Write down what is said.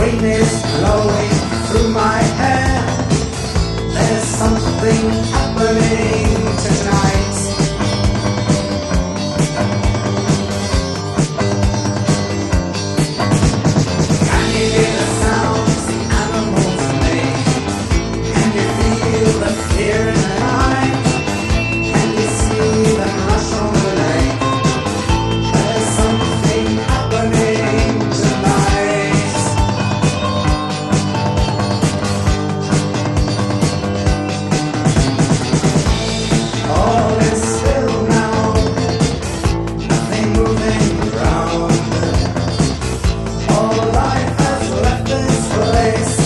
rain is blowing through my hair. There's something happening tonight. Can you hear the sounds the animals make? Can you feel the fear in their eyes? Can you see them rush on the lake? There's something happening tonight. All is still now, nothing moving around. All life has left this place.